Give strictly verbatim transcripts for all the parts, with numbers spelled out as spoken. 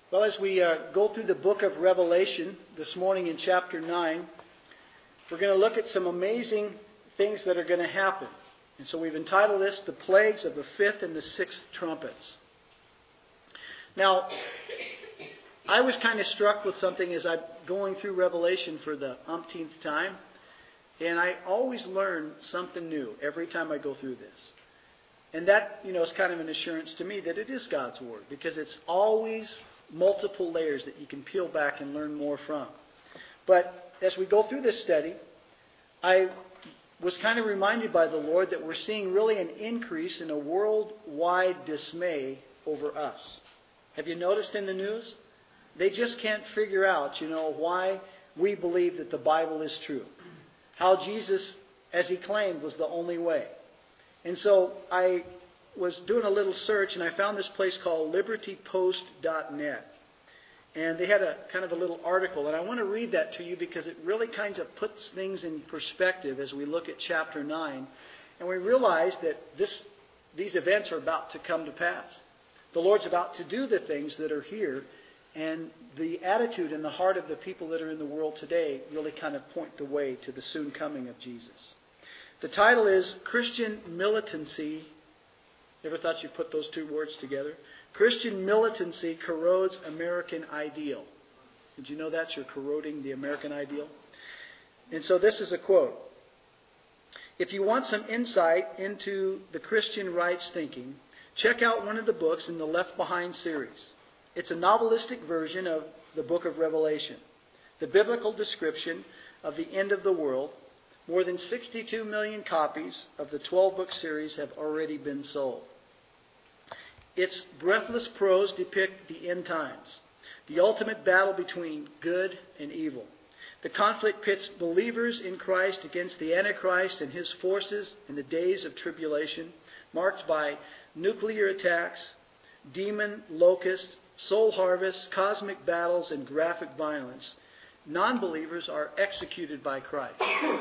Well, as we uh, go through the book of Revelation this morning in chapter nine, we're going to look at some amazing things that are going to happen. And so we've entitled this, The Plagues of the Fifth and the Sixth Trumpets. Now, I was kind of struck with something as I'm going through Revelation for the umpteenth time. And I always learn something new every time I go through this. And that, you know, is kind of an assurance to me that it is God's Word, because it's always multiple layers that you can peel back and learn more from. But as we go through this study, I was kind of reminded by the Lord that we're seeing really an increase in a worldwide dismay over us. Have you noticed in the news? They just can't figure out, you know, why we believe that the Bible is true. How Jesus, as he claimed, was the only way. And so I was doing a little search, and I found this place called liberty post dot net. And they had a kind of a little article, and I want to read that to you because it really kind of puts things in perspective as we look at chapter nine. And we realize that this, these events are about to come to pass. The Lord's about to do the things that are here, and the attitude and the heart of the people that are in the world today really kind of point the way to the soon coming of Jesus. The title is Christian Militancy. Ever thought you'd put those two words together? Christian militancy corrodes American ideal. Did you know that? You're corroding the American ideal? And so this is a quote. If you want some insight into the Christian right's thinking, check out one of the books in the Left Behind series. It's a novelistic version of the book of Revelation. The biblical description of the end of the world. More than sixty-two million copies of the twelve-book series have already been sold. Its breathless prose depict the end times, the ultimate battle between good and evil. The conflict pits believers in Christ against the Antichrist and his forces in the days of tribulation, marked by nuclear attacks, demon locusts, soul harvests, cosmic battles, and graphic violence. Non-believers are executed by Christ.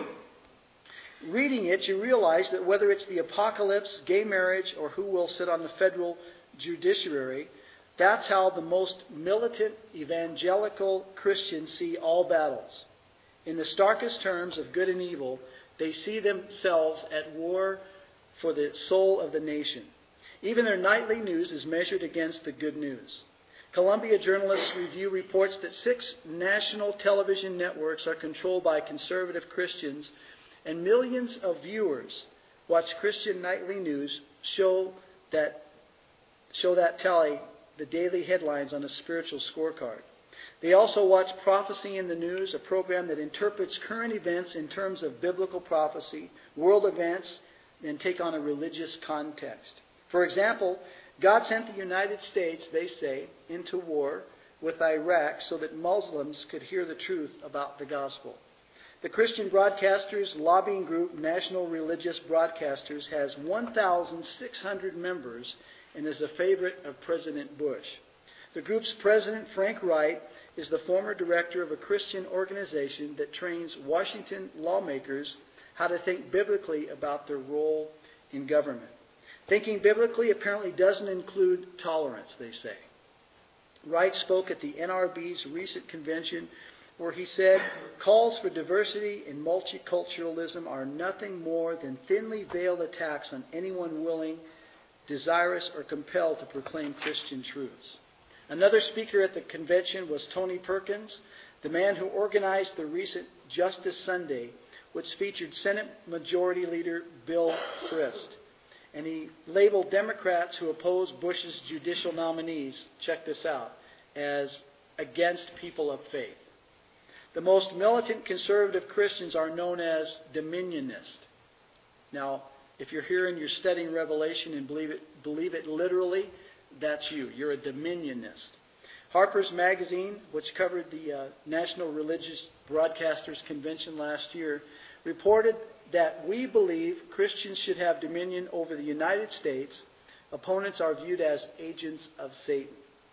Reading it, you realize that whether it's the apocalypse, gay marriage, or who will sit on the federal judiciary, that's how the most militant evangelical Christians see all battles. In the starkest terms of good and evil, they see themselves at war for the soul of the nation. Even their nightly news is measured against the good news. Columbia Journalists Review reports that six national television networks are controlled by conservative Christians, and millions of viewers watch Christian nightly news show that show that tally the daily headlines on a spiritual scorecard. They also watch Prophecy in the News, a program that interprets current events in terms of biblical prophecy, world events, and take on a religious context. For example, God sent the United States, they say, into war with Iraq so that Muslims could hear the truth about the gospel. The Christian Broadcasters Lobbying Group, National Religious Broadcasters, has one thousand six hundred members and is a favorite of President Bush. The group's president, Frank Wright, is the former director of a Christian organization that trains Washington lawmakers how to think biblically about their role in government. Thinking biblically apparently doesn't include tolerance, they say. Wright spoke at the N R B's recent convention where he said, calls for diversity and multiculturalism are nothing more than thinly veiled attacks on anyone willing, desirous, or compelled to proclaim Christian truths. Another speaker at the convention was Tony Perkins, the man who organized the recent Justice Sunday, which featured Senate Majority Leader Bill Frist. And he labeled Democrats who oppose Bush's judicial nominees, check this out, as against people of faith. The most militant conservative Christians are known as dominionists. Now, if you're here and you're studying Revelation and believe it, believe it literally, that's you. You're a dominionist. Harper's Magazine, which covered the uh, National Religious Broadcasters Convention last year, reported that we believe Christians should have dominion over the United States. Opponents are viewed as agents of Satan.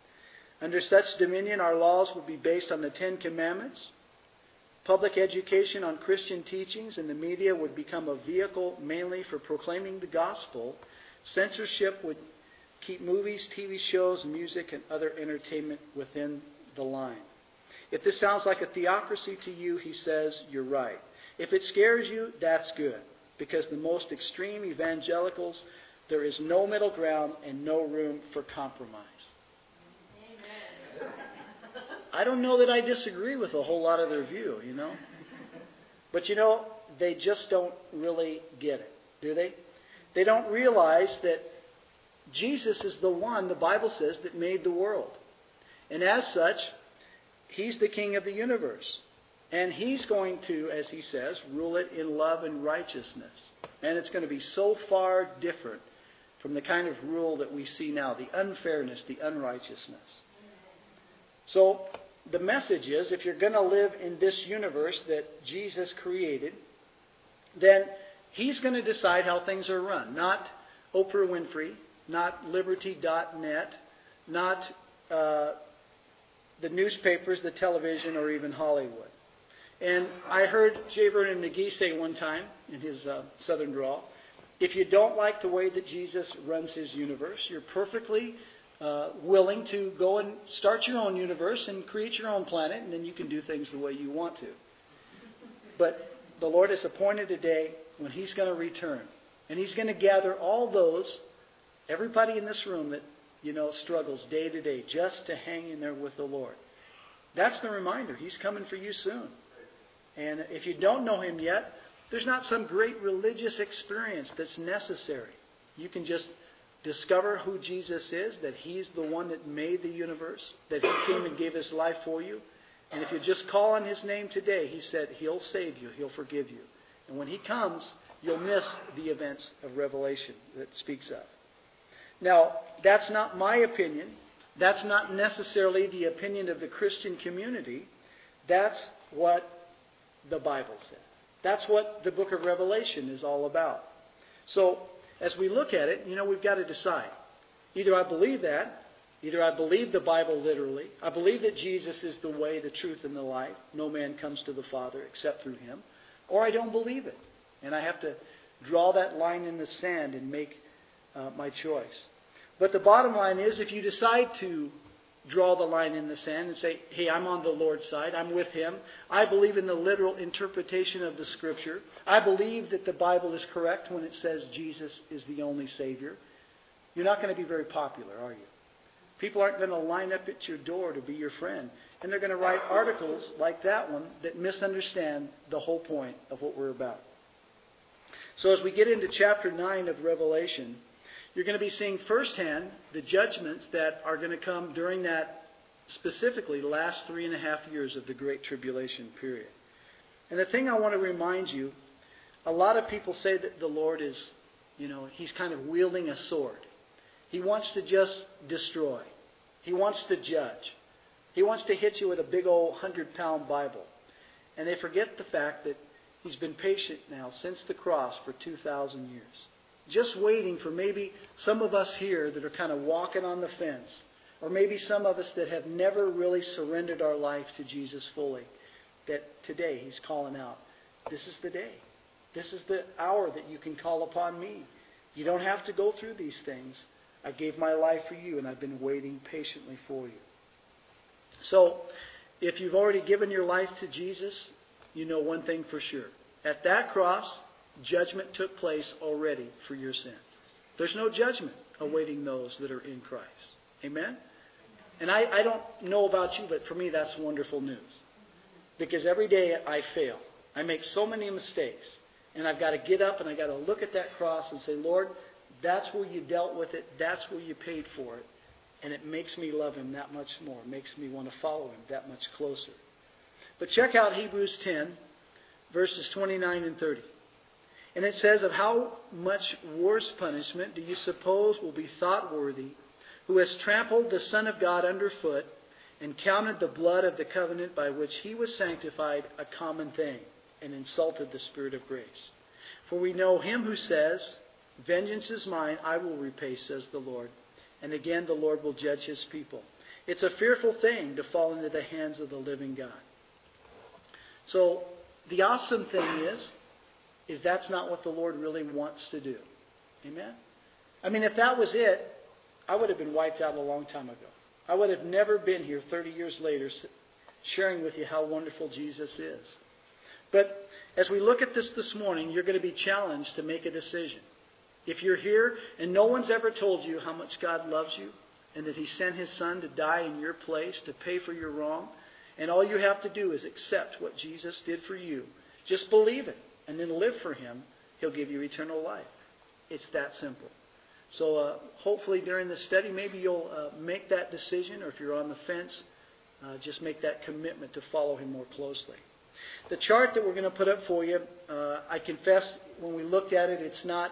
Under such dominion, our laws would be based on the Ten Commandments. Public education on Christian teachings and the media would become a vehicle mainly for proclaiming the gospel. Censorship would keep movies, T V shows, music, and other entertainment within the line. If this sounds like a theocracy to you, he says, you're right. If it scares you, that's good. Because the most extreme evangelicals, there is no middle ground and no room for compromise. Amen. I don't know that I disagree with a whole lot of their view, you know. But you know, they just don't really get it, do they? They don't realize that Jesus is the one, the Bible says, that made the world. And as such, He's the King of the universe. And He's going to, as He says, rule it in love and righteousness. And it's going to be so far different from the kind of rule that we see now, the unfairness, the unrighteousness. So the message is, if you're going to live in this universe that Jesus created, then He's going to decide how things are run. Not Oprah Winfrey, not Liberty dot net, not uh, the newspapers, the television, or even Hollywood. And I heard J. Vernon McGee say one time in his uh, Southern drawl, if you don't like the way that Jesus runs His universe, you're perfectly uh, willing to go and start your own universe and create your own planet, and then you can do things the way you want to. But the Lord has appointed a day when He's going to return. And He's going to gather all those, everybody in this room that, you know, struggles day to day just to hang in there with the Lord. That's the reminder. He's coming for you soon. And if you don't know Him yet, there's not some great religious experience that's necessary. You can just discover who Jesus is, that He's the one that made the universe, that He came and gave His life for you. And if you just call on His name today, He said He'll save you, He'll forgive you. And when He comes, you'll miss the events of Revelation that speaks of. Now, that's not my opinion. That's not necessarily the opinion of the Christian community. That's what the Bible says. That's what the book of Revelation is all about. So, as we look at it, you know, we've got to decide. Either I believe that, either I believe the Bible literally, I believe that Jesus is the way, the truth, and the life. No man comes to the Father except through Him. Or I don't believe it. And I have to draw that line in the sand and make uh, my choice. But the bottom line is, if you decide to draw the line in the sand and say, hey, I'm on the Lord's side, I'm with Him, I believe in the literal interpretation of the Scripture, I believe that the Bible is correct when it says Jesus is the only Savior, you're not going to be very popular, are you? People aren't going to line up at your door to be your friend. And they're going to write articles like that one that misunderstand the whole point of what we're about. So as we get into chapter nine of Revelation, you're going to be seeing firsthand the judgments that are going to come during that specifically last three and a half years of the Great Tribulation period. And the thing I want to remind you, a lot of people say that the Lord is, you know, He's kind of wielding a sword. He wants to just destroy. He wants to judge. He wants to hit you with a big old hundred-pound Bible. And they forget the fact that He's been patient now since the cross for two thousand years. Just waiting for maybe some of us here that are kind of walking on the fence. Or maybe some of us that have never really surrendered our life to Jesus fully. That today He's calling out, this is the day. This is the hour that you can call upon me. You don't have to go through these things. I gave my life for you, and I've been waiting patiently for you. So, if you've already given your life to Jesus, you know one thing for sure. At that cross, judgment took place already for your sins. There's no judgment awaiting those that are in Christ. Amen? And I, I don't know about you, but for me that's wonderful news. Because every day I fail. I make so many mistakes. And I've got to get up and I've got to look at that cross and say, Lord, that's where you dealt with it. That's where you paid for it. And it makes me love Him that much more. It makes me want to follow Him that much closer. But check out Hebrews ten, verses twenty-nine and thirty. And it says, of how much worse punishment do you suppose will be thought worthy, who has trampled the Son of God underfoot and counted the blood of the covenant by which He was sanctified a common thing, and insulted the Spirit of grace? For we know Him who says, vengeance is mine, I will repay, says the Lord. And again, the Lord will judge His people. It's a fearful thing to fall into the hands of the living God. So, the awesome thing is, is that's not what the Lord really wants to do. Amen? I mean, if that was it, I would have been wiped out a long time ago. I would have never been here thirty years later sharing with you how wonderful Jesus is. But as we look at this this morning, you're going to be challenged to make a decision. If you're here and no one's ever told you how much God loves you and that He sent His Son to die in your place to pay for your wrong, and all you have to do is accept what Jesus did for you, just believe it and then live for Him, He'll give you eternal life. It's that simple. So uh, hopefully during the study, maybe you'll uh, make that decision, or if you're on the fence, uh, just make that commitment to follow Him more closely. The chart that we're going to put up for you, uh, I confess when we looked at it, it's not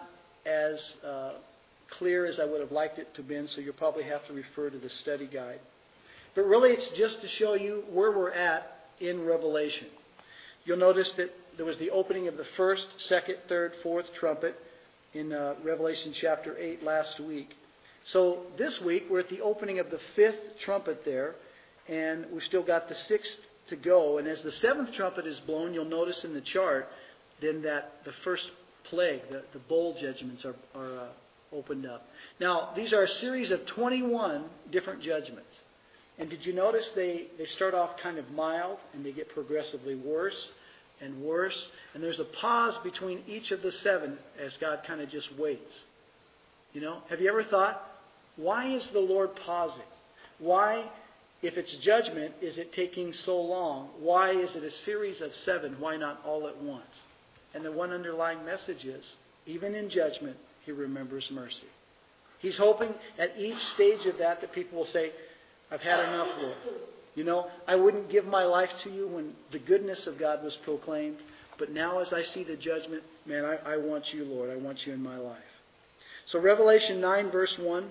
as uh, clear as I would have liked it to have been, so you'll probably have to refer to the study guide. But really it's just to show you where we're at in Revelation. You'll notice that there was the opening of the first, second, third, fourth trumpet in uh, Revelation chapter eight last week. So this week we're at the opening of the fifth trumpet there, and we've still got the sixth to go. And as the seventh trumpet is blown, you'll notice in the chart then that the first plague, the, the bowl judgments are, are uh, opened up. Now, these are a series of twenty-one different judgments. And did you notice they, they start off kind of mild and they get progressively worse and worse. And there's a pause between each of the seven as God kind of just waits. You know, have you ever thought, why is the Lord pausing? Why, if it's judgment, is it taking so long? Why is it a series of seven? Why not all at once? And the one underlying message is, even in judgment, He remembers mercy. He's hoping at each stage of that that people will say, I've had enough, Lord. You know, I wouldn't give my life to you when the goodness of God was proclaimed. But now as I see the judgment, man, I, I want you, Lord. I want you in my life. So Revelation nine verse one,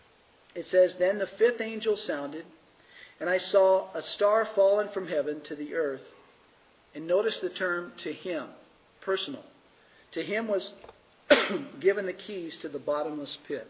it says, Then the fifth angel sounded, and I saw a star fallen from heaven to the earth. And notice the term to him, personal. To him was given the keys to the bottomless pit.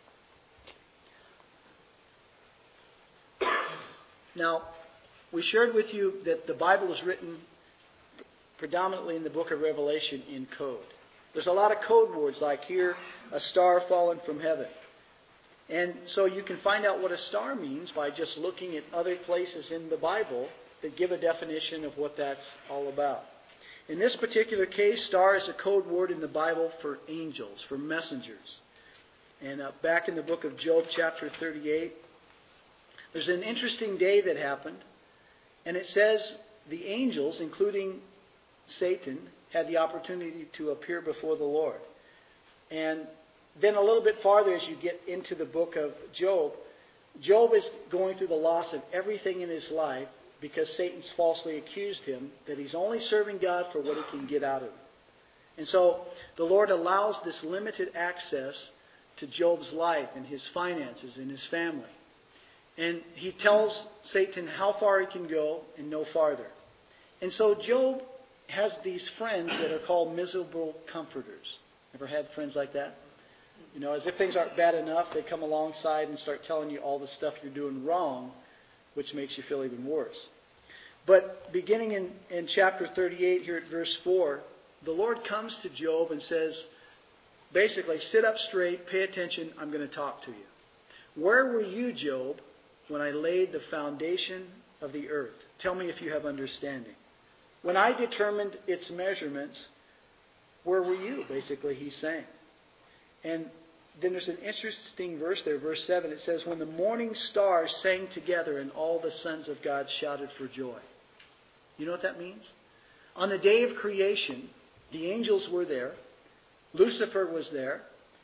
Now, we shared with you that the Bible is written predominantly in the book of Revelation in code. There's a lot of code words like here, a star fallen from heaven. And so you can find out what a star means by just looking at other places in the Bible that give a definition of what that's all about. In this particular case, star is a code word in the Bible for angels, for messengers. And uh, back in the book of Job, chapter thirty-eight, there's an interesting day that happened. And it says the angels, including Satan, had the opportunity to appear before the Lord. And then a little bit farther as you get into the book of Job, Job is going through the loss of everything in his life because Satan's falsely accused him that he's only serving God for what he can get out of it. And so the Lord allows this limited access to Job's life and his finances and his family. And He tells Satan how far he can go and no farther. And so Job has these friends that are called miserable comforters. Ever had friends like that? You know, as if things aren't bad enough, they come alongside and start telling you all the stuff you're doing wrong, which makes you feel even worse. But beginning in, in chapter thirty-eight, here at verse four, the Lord comes to Job and says, basically, sit up straight, pay attention, I'm going to talk to you. Where were you, Job, when I laid the foundation of the earth? Tell me if you have understanding. When I determined its measurements, where were you? Basically, he's saying. And then there's an interesting verse there, verse seven. It says, when the morning stars sang together and all the sons of God shouted for joy. You know what that means? On the day of creation, the angels were there. Lucifer was there.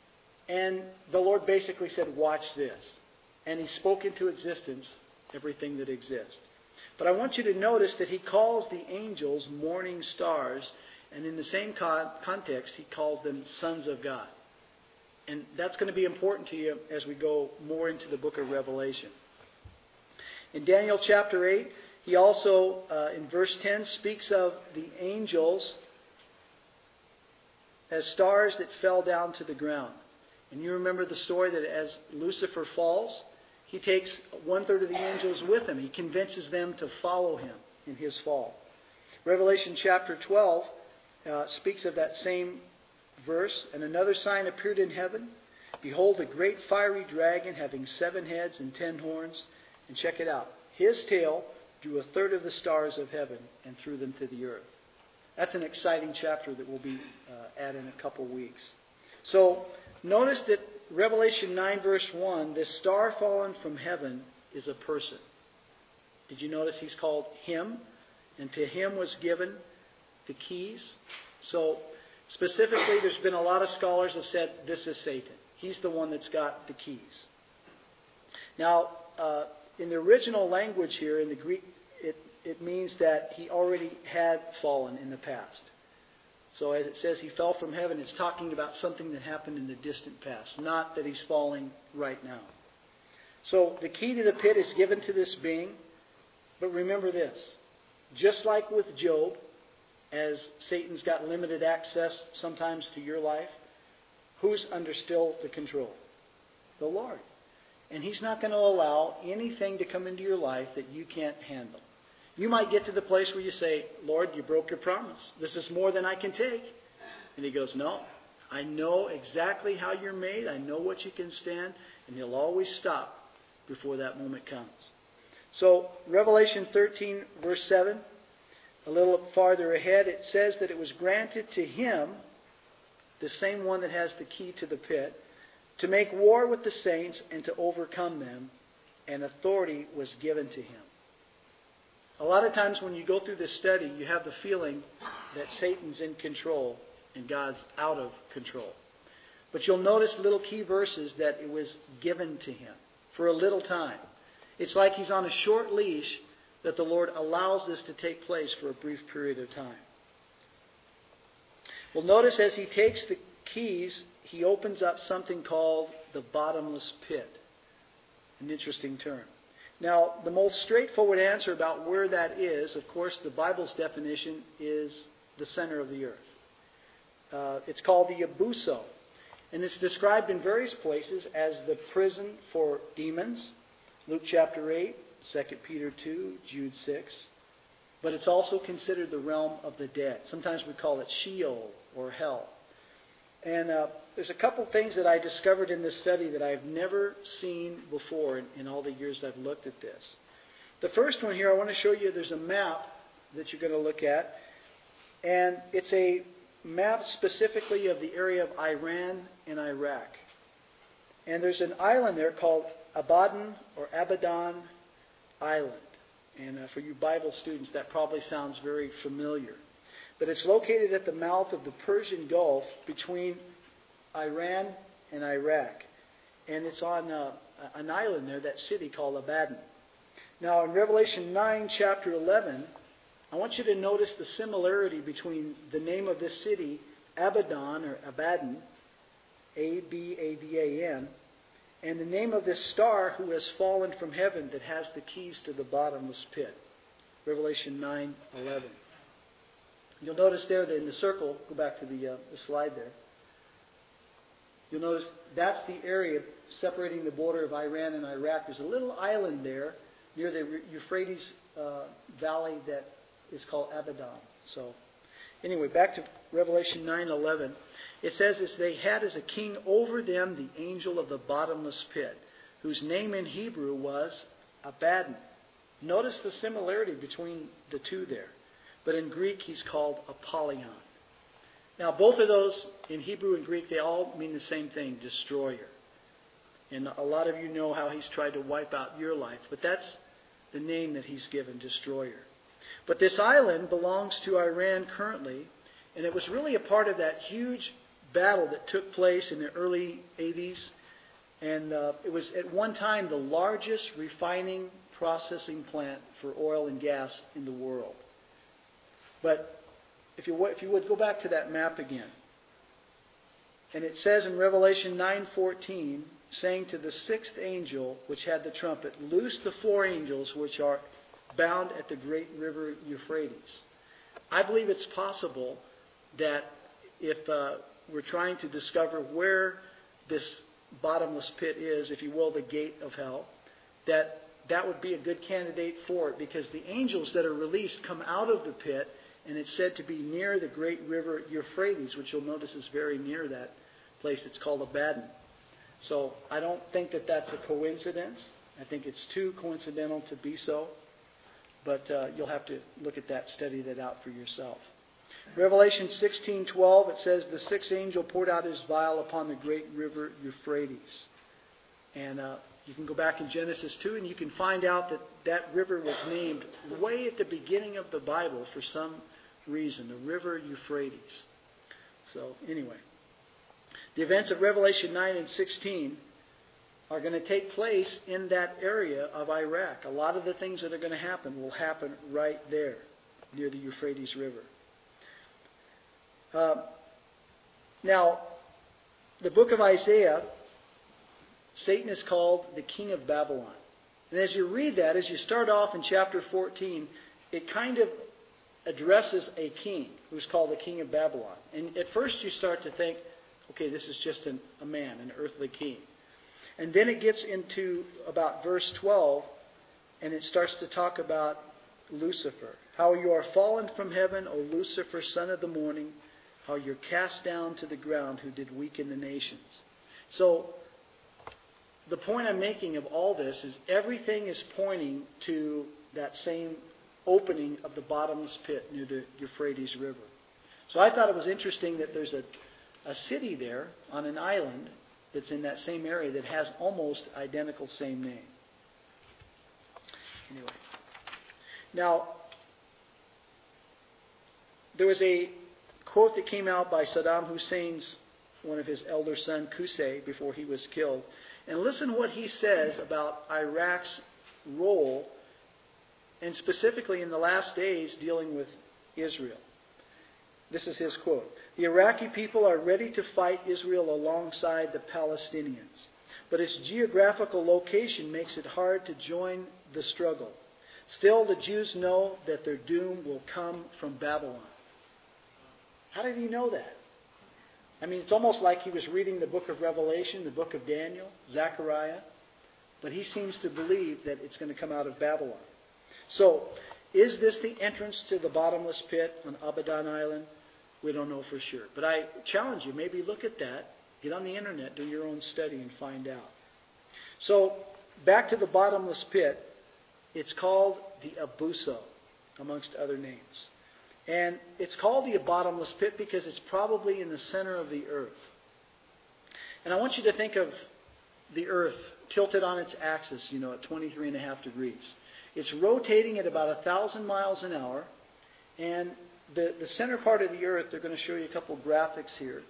And the Lord basically said, watch this. And He spoke into existence everything that exists. But I want you to notice that He calls the angels morning stars. And in the same context, He calls them sons of God. And that's going to be important to you as we go more into the book of Revelation. In Daniel chapter eight, he also, uh, in verse ten, speaks of the angels as stars that fell down to the ground. And you remember the story that as Lucifer falls, he takes one-third of the angels with him. He convinces them to follow him in his fall. Revelation chapter twelve uh, speaks of that same verse. And another sign appeared in heaven. Behold, a great fiery dragon having seven heads and ten horns. And check it out. His tail drew a third of the stars of heaven and threw them to the earth. That's an exciting chapter that we'll be uh, at in a couple weeks. So notice that Revelation nine verse one, this star fallen from heaven is a person. Did you notice he's called him? And to him was given the keys. So specifically, there's been a lot of scholars have said this is Satan. He's the one that's got the keys. Now, uh, in the original language here, in the Greek, it, it means that he already had fallen in the past. So as it says he fell from heaven, it's talking about something that happened in the distant past, not that he's falling right now. So the key to the pit is given to this being. But remember this, just like with Job, as Satan's got limited access sometimes to your life, who's under still the control? The Lord. And He's not going to allow anything to come into your life that you can't handle. You might get to the place where you say, Lord, you broke your promise. This is more than I can take. And He goes, no, I know exactly how you're made. I know what you can stand. And He'll always stop before that moment comes. So Revelation thirteen verse seven, a little farther ahead, it says that it was granted to him, the same one that has the key to the pit, to make war with the saints and to overcome them, and authority was given to him. A lot of times when you go through this study, you have the feeling that Satan's in control and God's out of control. But you'll notice little key verses that it was given to him for a little time. It's like he's on a short leash that the Lord allows this to take place for a brief period of time. Well, notice as he takes the keys, he opens up something called the bottomless pit. An interesting term. Now, the most straightforward answer about where that is, of course, the Bible's definition is the center of the earth. Uh, it's called the Abuso. And it's described in various places as the prison for demons. Luke chapter eight, Second Peter two, Jude six. But it's also considered the realm of the dead. Sometimes we call it Sheol or hell. And uh, there's a couple things that I discovered in this study that I've never seen before in, in all the years I've looked at this. The first one here, I want to show you, there's a map that you're going to look at. And it's a map specifically of the area of Iran and Iraq. And there's an island there called Abadan or Abadan Island. And uh, for you Bible students, that probably sounds very familiar. But it's located at the mouth of the Persian Gulf between Iran and Iraq. And it's on uh, an island there, that city called Abadan. Now in Revelation nine, chapter eleven, I want you to notice the similarity between the name of this city, Abadan or Abadan, A B A D A N, and the name of this star who has fallen from heaven that has the keys to the bottomless pit. Revelation nine eleven. You'll notice there that in the circle, go back to the, uh, the slide there. You'll notice that's the area separating the border of Iran and Iraq. There's a little island there near the Euphrates uh, Valley that is called Abadan. So, anyway, back to Revelation nine eleven. It says, as they had as a king over them the angel of the bottomless pit, whose name in Hebrew was Abaddon. Notice the similarity between the two there. But in Greek, he's called Apollyon. Now, both of those, in Hebrew and Greek, they all mean the same thing, destroyer. And a lot of you know how he's tried to wipe out your life. But that's the name that he's given, destroyer. But this island belongs to Iran currently, and it was really a part of that huge battle that took place in the early eighties. And uh, it was at one time the largest refining processing plant for oil and gas in the world. But if you, if you would go back to that map again. And it says in Revelation nine fourteen, saying to the sixth angel which had the trumpet, loose the four angels which are bound at the great river Euphrates. I believe it's possible that if uh, we're trying to discover where this bottomless pit is, if you will, the gate of hell, that that would be a good candidate for it, because the angels that are released come out of the pit, and it's said to be near the great river Euphrates, which you'll notice is very near that place. It's called Abaddon. So I don't think that that's a coincidence. I think it's too coincidental to be so. But uh, you'll have to look at that, study that out for yourself. Revelation sixteen twelve, it says, the sixth angel poured out his vial upon the great river Euphrates. And uh, you can go back in Genesis two and you can find out that that river was named way at the beginning of the Bible for some reason, the river Euphrates. So anyway, the events of Revelation nine and sixteen are going to take place in that area of Iraq. A lot of the things that are going to happen will happen right there near the Euphrates River. Uh, now, the book of Isaiah, Satan is called the king of Babylon. And as you read that, as you start off in chapter fourteen, it kind of addresses a king who's called the king of Babylon. And at first you start to think, okay, this is just an, a man, an earthly king. And then it gets into about verse twelve, and it starts to talk about Lucifer. How you are fallen from heaven, O Lucifer, son of the morning. How you're cast down to the ground, who did weaken the nations. So, the point I'm making of all this is everything is pointing to that same opening of the bottomless pit near the Euphrates River. So I thought it was interesting that there's a, a city there on an island that's in that same area that has almost identical same name. Anyway. Now, there was a quote that came out by Saddam Hussein's, one of his elder son, Qusay, before he was killed. And listen what he says about Iraq's role, and specifically in the last days dealing with Israel. This is his quote. The Iraqi people are ready to fight Israel alongside the Palestinians, but its geographical location makes it hard to join the struggle. Still, the Jews know that their doom will come from Babylon. How did he know that? I mean, it's almost like he was reading the book of Revelation, the book of Daniel, Zechariah, but he seems to believe that it's going to come out of Babylon. So, is this the entrance to the bottomless pit on Abadan Island? We don't know for sure. But I challenge you, maybe look at that, get on the internet, do your own study and find out. So, back to the bottomless pit, it's called the Abuso, amongst other names. And it's called the bottomless pit because it's probably in the center of the earth. And I want you to think of the earth tilted on its axis, you know, at twenty-three and a half degrees. It's rotating at about a thousand miles an hour. And the, the center part of the earth, they're going to show you a couple of graphics here,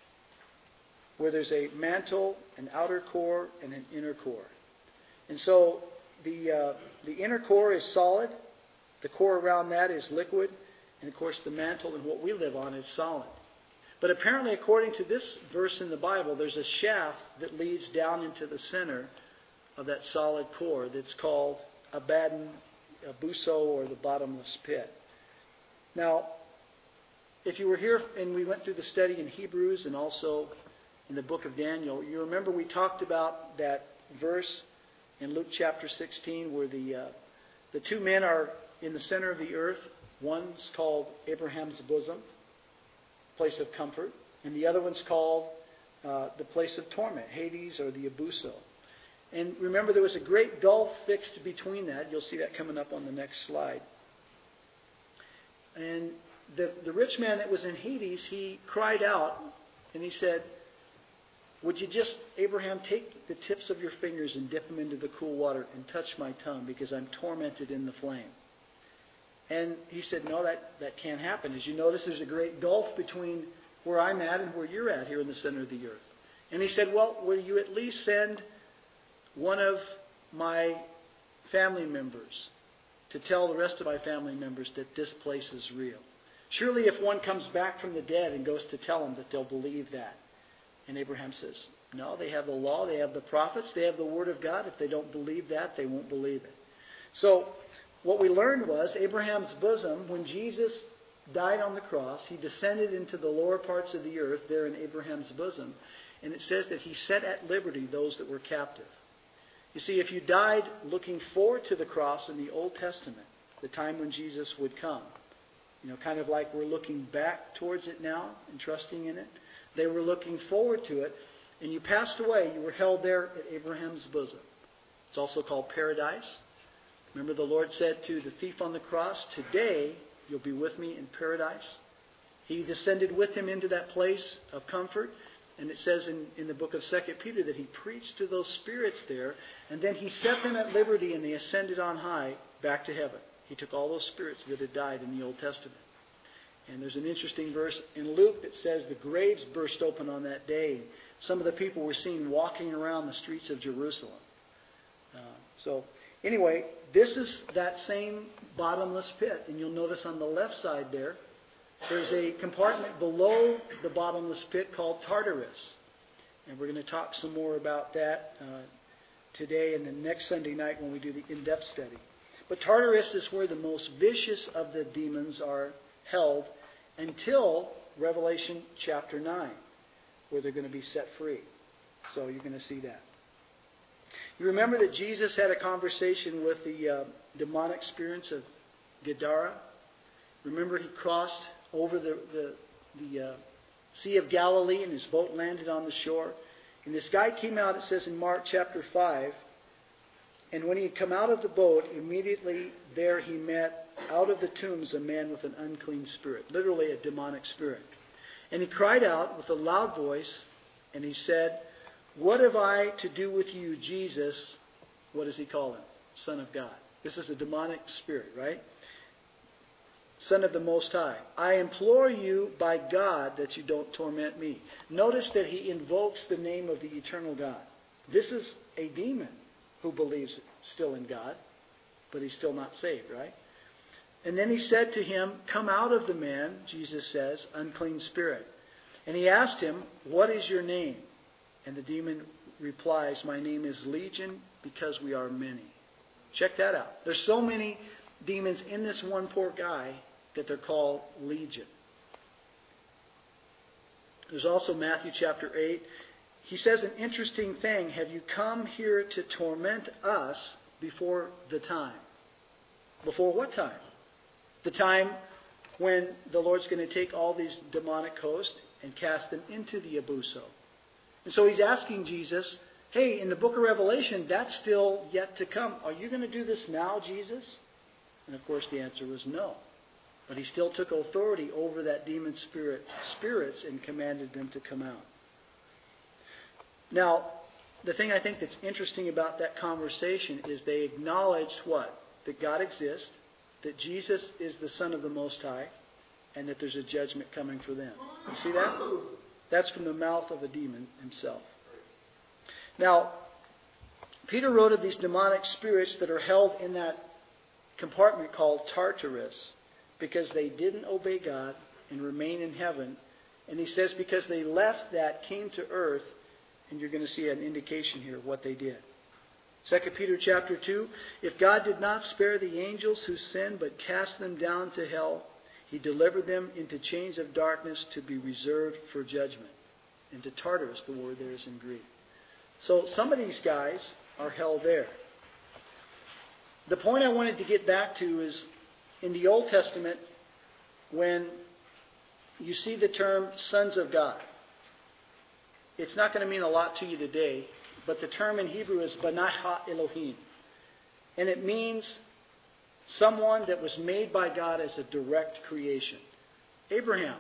where there's a mantle, an outer core, and an inner core. And so the uh, the inner core is solid. The core around that is liquid. And of course, the mantle and what we live on is solid. But apparently, according to this verse in the Bible, there's a shaft that leads down into the center of that solid core that's called Abaddon, Abuso, or the bottomless pit. Now, if you were here and we went through the study in Hebrews and also in the book of Daniel, you remember we talked about that verse in Luke chapter sixteen where the uh, the two men are in the center of the earth. One's called Abraham's bosom, place of comfort, and the other one's called uh, the place of torment, Hades or the Abuso. And remember, there was a great gulf fixed between that. You'll see that coming up on the next slide. And the, the rich man that was in Hades, he cried out and he said, would you just, Abraham, take the tips of your fingers and dip them into the cool water and touch my tongue because I'm tormented in the flame. And he said, no, that, that can't happen. As you notice, there's a great gulf between where I'm at and where you're at here in the center of the earth. And he said, well, will you at least send one of my family members to tell the rest of my family members that this place is real? Surely if one comes back from the dead and goes to tell them that they'll believe that. And Abraham says, no, they have the law, they have the prophets, they have the word of God. If they don't believe that, they won't believe it. So, what we learned was Abraham's bosom, when Jesus died on the cross, he descended into the lower parts of the earth there in Abraham's bosom. And it says that he set at liberty those that were captive. You see, if you died looking forward to the cross in the Old Testament, the time when Jesus would come, you know, kind of like we're looking back towards it now and trusting in it, they were looking forward to it. and you passed away, you were held there at Abraham's bosom. It's also called paradise. Remember the Lord said to the thief on the cross, today you'll be with me in paradise. He descended with him into that place of comfort. And it says in, in the book of Second Peter that he preached to those spirits there. And then he set them at liberty and they ascended on high back to heaven. He took all those spirits that had died in the Old Testament. And there's an interesting verse in Luke that says the graves burst open on that day. Some of the people were seen walking around the streets of Jerusalem. Uh, so anyway, this is that same bottomless pit. And you'll notice on the left side there, there's a compartment below the bottomless pit called Tartarus. And we're going to talk some more about that uh, today and the next Sunday night when we do the in-depth study. But Tartarus is where the most vicious of the demons are held until Revelation chapter nine, where they're going to be set free. So you're going to see that. You remember that Jesus had a conversation with the uh, demonic spirits of Gadara? Remember he crossed over the, the, the uh, Sea of Galilee and his boat landed on the shore. And this guy came out, it says in Mark chapter five, and when he had come out of the boat, immediately there he met out of the tombs a man with an unclean spirit, literally a demonic spirit. And he cried out with a loud voice, and he said, what have I to do with you, Jesus? What does he call him? Son of God. This is a demonic spirit, right? Son of the Most High. I implore you by God that you don't torment me. Notice that he invokes the name of the eternal God. This is a demon who believes still in God, but he's still not saved, right? And then he said to him, come out of the man, Jesus says, unclean spirit. And he asked him, what is your name? And the demon replies, my name is Legion, because we are many. Check that out. There's so many demons in this one poor guy that they're called Legion. There's also Matthew chapter eight. He says an interesting thing. Have you come here to torment us before the time? Before what time? The time when the Lord's going to take all these demonic hosts and cast them into the Abuso. And so he's asking Jesus, hey, in the book of Revelation, that's still yet to come. Are you going to do this now, Jesus? And of course the answer was no. But he still took authority over that demon spirit spirits and commanded them to come out. Now, the thing I think that's interesting about that conversation is they acknowledged what? That God exists, that Jesus is the Son of the Most High, and that there's a judgment coming for them. You see that? That's from the mouth of a demon himself. Now, Peter wrote of these demonic spirits that are held in that compartment called Tartarus because they didn't obey God and remain in heaven. And he says because they left that, came to earth, and you're going to see an indication here of what they did. Second Peter chapter two, if God did not spare the angels who sinned but cast them down to hell, he delivered them into chains of darkness to be reserved for judgment. And to Tartarus, the word there is in Greek. So some of these guys are held there. The point I wanted to get back to is in the Old Testament, when you see the term sons of God, it's not going to mean a lot to you today, but the term in Hebrew is Banai Ha-Elohim. And it means someone that was made by God as a direct creation. Abraham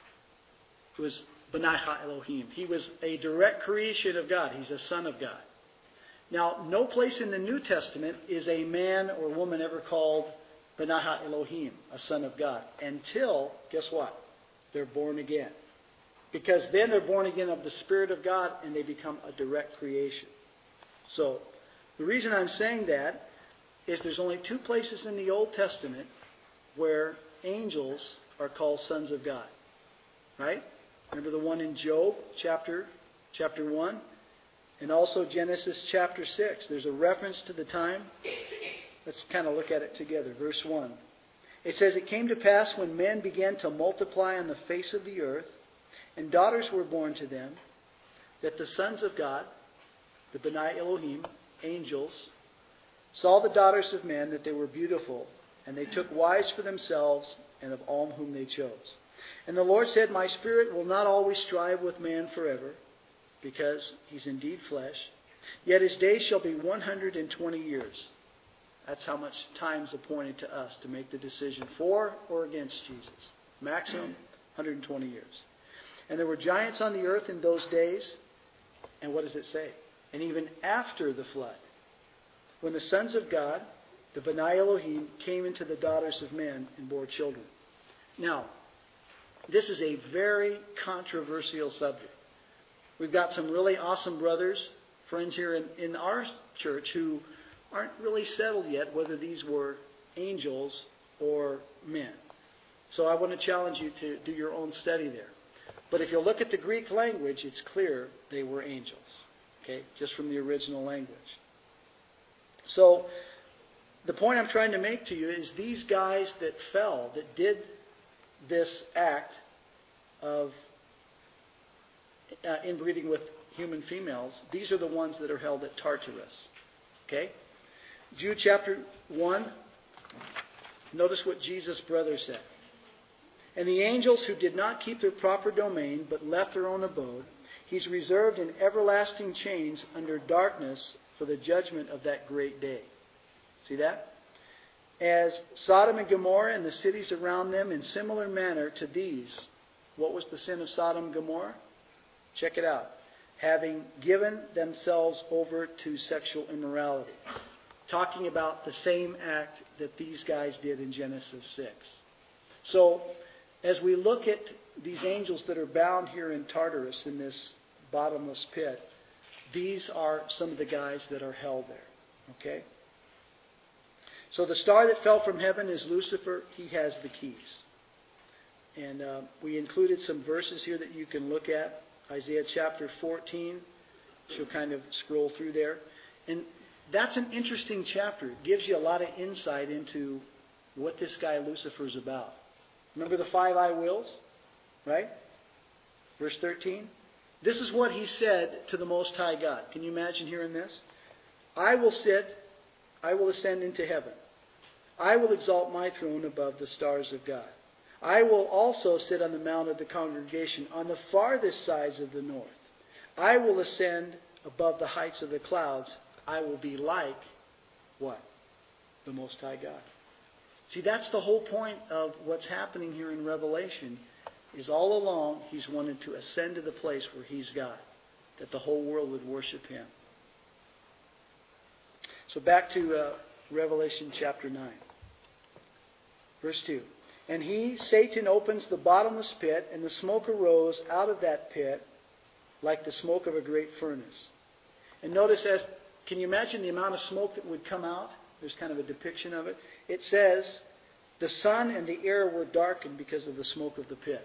was Banai Ha-Elohim. He was a direct creation of God. He's a son of God. Now, no place in the New Testament is a man or woman ever called Banai Ha-Elohim, a son of God, until, guess what? They're born again. Because then they're born again of the Spirit of God and they become a direct creation. So, the reason I'm saying that is there's only two places in the Old Testament where angels are called sons of God. Right? Remember the one in Job, chapter, chapter one? And also Genesis chapter six. There's a reference to the time. Let's kind of look at it together. Verse one. It says, it came to pass when men began to multiply on the face of the earth, and daughters were born to them, that the sons of God, the Banai Elohim, angels, saw the daughters of men that they were beautiful, and they took wives for themselves, and of all whom they chose. And the Lord said, my spirit will not always strive with man forever, because he's indeed flesh. Yet his days shall be one hundred twenty years. That's how much time is appointed to us to make the decision for or against Jesus. Maximum, one hundred twenty years. And there were giants on the earth in those days. And what does it say? And even after the flood, when the sons of God, the B'nai Elohim, came into the daughters of men and bore children. Now, this is a very controversial subject. We've got some really awesome brothers, friends here in, in our church who aren't really settled yet whether these were angels or men. So I want to challenge you to do your own study there. But if you look at the Greek language, it's clear they were angels. Okay, just from the original language. So the point I'm trying to make to you is these guys that fell, that did this act of uh, inbreeding with human females, these are the ones that are held at Tartarus. Okay? Jude chapter one, notice what Jesus' brother said. And the angels who did not keep their proper domain, but left their own abode, he's reserved in everlasting chains under darkness for the judgment of that great day. See that? As Sodom and Gomorrah and the cities around them in similar manner to these. What was the sin of Sodom and Gomorrah? Check it out. Having given themselves over to sexual immorality. Talking about the same act that these guys did in Genesis six. So, as we look at these angels that are bound here in Tartarus in this bottomless pit, these are some of the guys that are held there. Okay? So the star that fell from heaven is Lucifer. He has the keys. And uh, we included some verses here that you can look at. Isaiah chapter fourteen. She'll kind of scroll through there. And that's an interesting chapter. It gives you a lot of insight into what this guy Lucifer is about. Remember the five I wills? Right? Verse thirteen. This is what he said to the Most High God. Can you imagine hearing this? I will sit, I will ascend into heaven. I will exalt my throne above the stars of God. I will also sit on the mount of the congregation on the farthest sides of the north. I will ascend above the heights of the clouds. I will be like, what? The Most High God. See, that's the whole point of what's happening here in Revelation, is all along he's wanted to ascend to the place where he's God, that the whole world would worship him. So back to uh, Revelation chapter nine. Verse two. And he, Satan, opens the bottomless pit, and the smoke arose out of that pit like the smoke of a great furnace. And notice, as can you imagine the amount of smoke that would come out? There's kind of a depiction of it. It says, the sun and the air were darkened because of the smoke of the pit.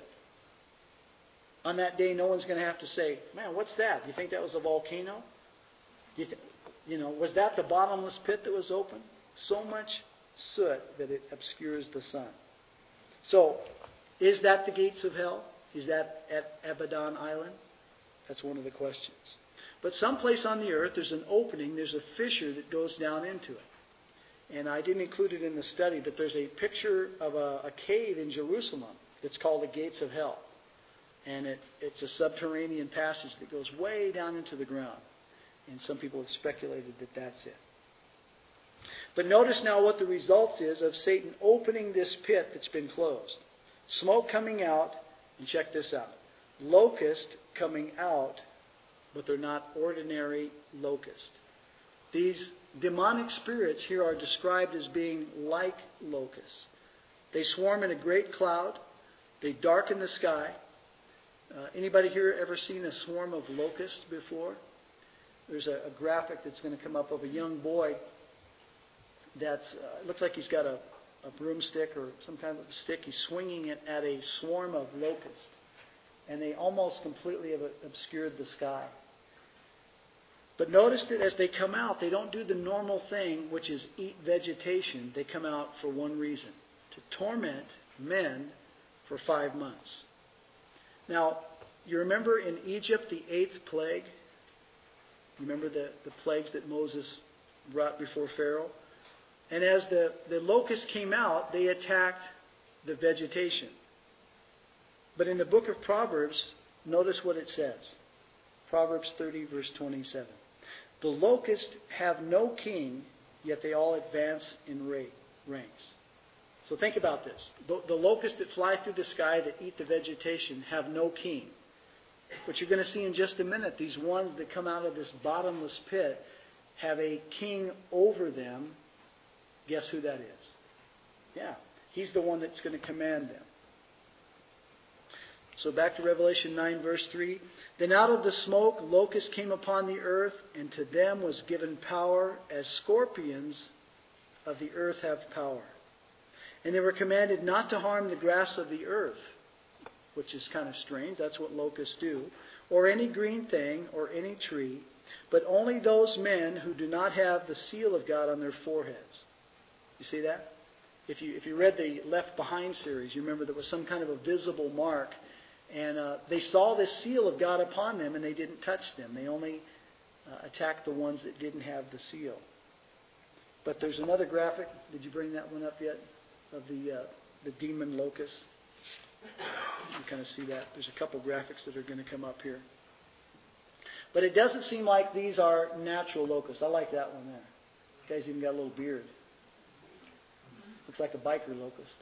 On that day, no one's going to have to say, man, what's that? Do you think that was a volcano? You, th- you know, was that the bottomless pit that was open? So much soot that it obscures the sun. So, is that the gates of hell? Is that at Abaddon Island? That's one of the questions. But someplace on the earth, there's an opening, there's a fissure that goes down into it. And I didn't include it in the study, but there's a picture of a, a cave in Jerusalem. It's called the Gates of Hell. And it, it's a subterranean passage that goes way down into the ground. And some people have speculated that that's it. But notice now what the result is of Satan opening this pit that's been closed. Smoke coming out, and check this out. Locust coming out, but they're not ordinary locusts. These demonic spirits here are described as being like locusts. They swarm in a great cloud. They darken the sky. Uh, anybody here ever seen a swarm of locusts before? There's a, a graphic that's going to come up of a young boy that's uh, looks like he's got a, a broomstick or some kind of stick. He's swinging it at a swarm of locusts. And they almost completely have obscured the sky. But notice that as they come out, they don't do the normal thing, which is eat vegetation. They come out for one reason, to torment men for five months. Now, you remember in Egypt, the eighth plague? You remember the, the plagues that Moses brought before Pharaoh? And as the, the locusts came out, they attacked the vegetation. But in the book of Proverbs, notice what it says. Proverbs thirty, verse twenty-seven. The locusts have no king, yet they all advance in ranks. So think about this. The, the locusts that fly through the sky that eat the vegetation have no king. But you're going to see in just a minute, these ones that come out of this bottomless pit have a king over them. Guess who that is? Yeah, he's the one that's going to command them. So back to Revelation nine, verse three. Then out of the smoke locusts came upon the earth, and to them was given power, as scorpions of the earth have power. And they were commanded not to harm the grass of the earth, which is kind of strange. That's what locusts do. Or any green thing, or any tree, but only those men who do not have the seal of God on their foreheads. You see that? If you if you read the Left Behind series, you remember there was some kind of a visible mark. And uh, they saw this seal of God upon them, and they didn't touch them. They only uh, attacked the ones that didn't have the seal. But there's another graphic. Did you bring that one up yet? Of the uh, the demon locust. You kind of see that. There's a couple graphics that are going to come up here. But it doesn't seem like these are natural locusts. I like that one there. The guy's even got a little beard. Looks like a biker locust.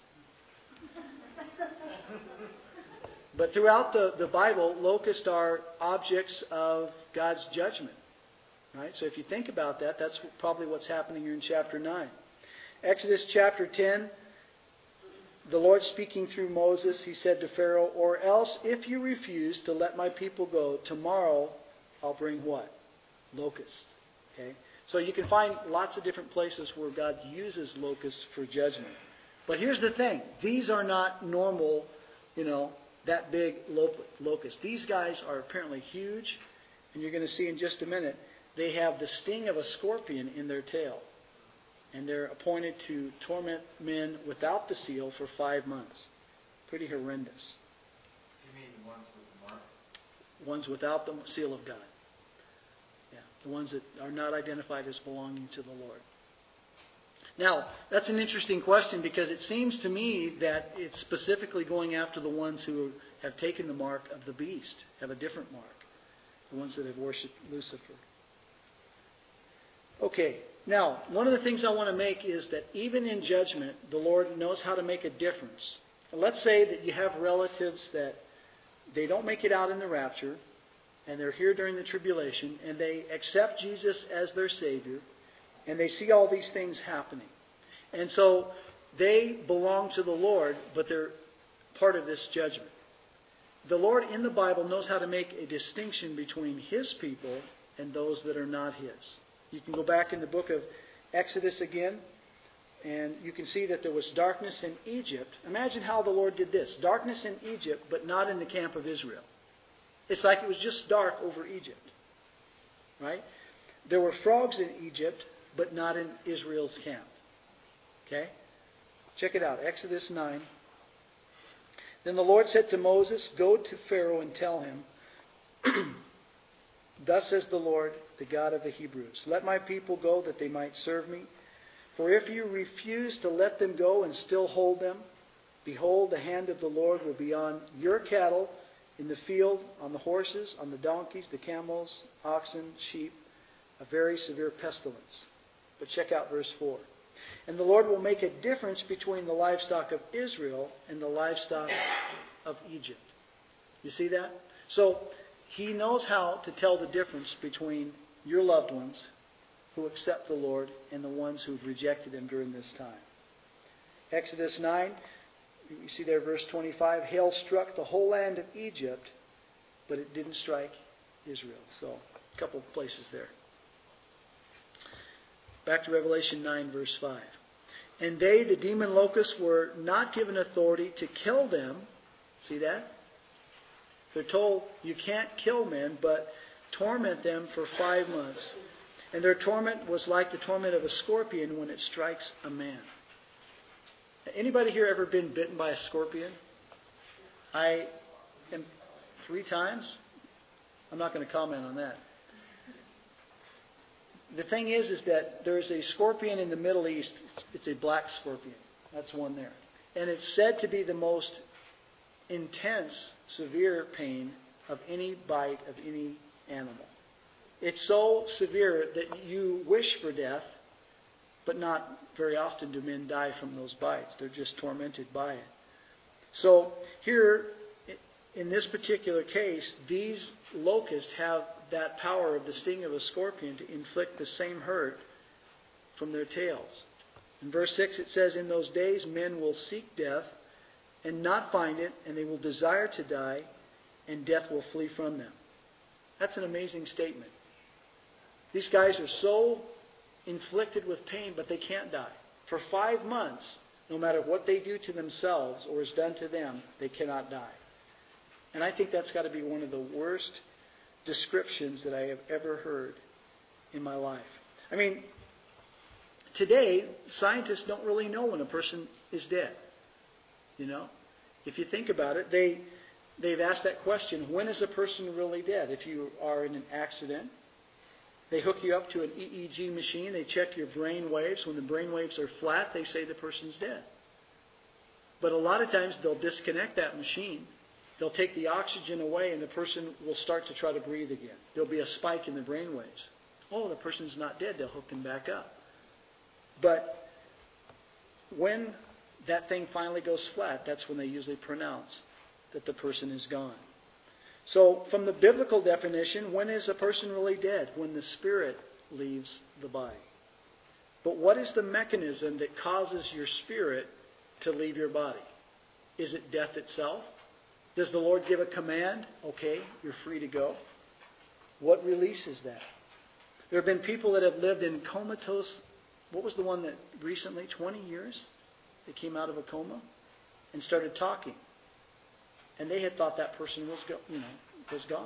But throughout the, the Bible, locusts are objects of God's judgment. Right? So if you think about that, that's probably what's happening here in chapter nine. Exodus chapter ten, the Lord speaking through Moses, he said to Pharaoh, or else if you refuse to let my people go, tomorrow I'll bring what? Locusts. Okay? So you can find lots of different places where God uses locusts for judgment. But here's the thing. These are not normal, you know, that big locusts. These guys are apparently huge. And you're going to see in just a minute, they have the sting of a scorpion in their tail. And they're appointed to torment men without the seal for five months. Pretty horrendous. You mean the ones with the mark? Ones without the seal of God. Yeah, the ones that are not identified as belonging to the Lord. Now, that's an interesting question because it seems to me that it's specifically going after the ones who have taken the mark of the beast, have a different mark. The ones that have worshipped Lucifer. Okay, now, one of the things I want to make is that even in judgment, the Lord knows how to make a difference. And let's say that you have relatives that they don't make it out in the rapture, and they're here during the tribulation, and they accept Jesus as their Savior, and they see all these things happening. And so they belong to the Lord, but they're part of this judgment. The Lord in the Bible knows how to make a distinction between His people and those that are not His. You can go back in the book of Exodus again, and you can see that there was darkness in Egypt. Imagine how the Lord did this. Darkness in Egypt, but not in the camp of Israel. It's like it was just dark over Egypt. Right? There were frogs in Egypt, but not in Israel's camp. Okay? Check it out. Exodus nine. Then the Lord said to Moses, go to Pharaoh and tell him, thus says the Lord, the God of the Hebrews, let my people go that they might serve me. For if you refuse to let them go and still hold them, behold, the hand of the Lord will be on your cattle in the field, on the horses, on the donkeys, the camels, oxen, sheep, a very severe pestilence. But check out verse four. And the Lord will make a difference between the livestock of Israel and the livestock of Egypt. You see that? So He knows how to tell the difference between your loved ones who accept the Lord and the ones who've rejected Him during this time. Exodus nine, you see there verse twenty-five, hail struck the whole land of Egypt, but it didn't strike Israel. So a couple of places there. Back to Revelation nine, verse five. And they, the demon locusts, were not given authority to kill them. See that? They're told you can't kill men, but torment them for five months. And their torment was like the torment of a scorpion when it strikes a man. Anybody here ever been bitten by a scorpion? I am three times. I'm not going to comment on that. The thing is, is that there's a scorpion in the Middle East. It's a black scorpion. That's one there. And it's said to be the most intense, severe pain of any bite of any animal. It's so severe that you wish for death, but not very often do men die from those bites. They're just tormented by it. So here, in this particular case, these locusts have that power of the sting of a scorpion to inflict the same hurt from their tails. In verse six it says, "In those days men will seek death and not find it, and they will desire to die, and death will flee from them." That's an amazing statement. These guys are so inflicted with pain, but they can't die. For five months, no matter what they do to themselves or is done to them, they cannot die. And I think that's got to be one of the worst descriptions that I have ever heard in my life. I mean, today, scientists don't really know when a person is dead. You know, if you think about it, they, they've asked that question, when is a person really dead? If you are in an accident, they hook you up to an E E G machine, they check your brain waves. When the brain waves are flat, they say the person's dead. But a lot of times they'll disconnect that machine. They'll take the oxygen away and the person will start to try to breathe again. There'll be a spike in the brain waves. Oh, the person's not dead. They'll hook him back up. But when that thing finally goes flat, that's when they usually pronounce that the person is gone. So from the biblical definition, when is a person really dead? When the spirit leaves the body. But what is the mechanism that causes your spirit to leave your body? Is it death itself? Does the Lord give a command? Okay, you're free to go. What releases that? There have been people that have lived in comatose. What was the one that recently, twenty years? They came out of a coma and started talking. And they had thought that person was, go, you know, was gone.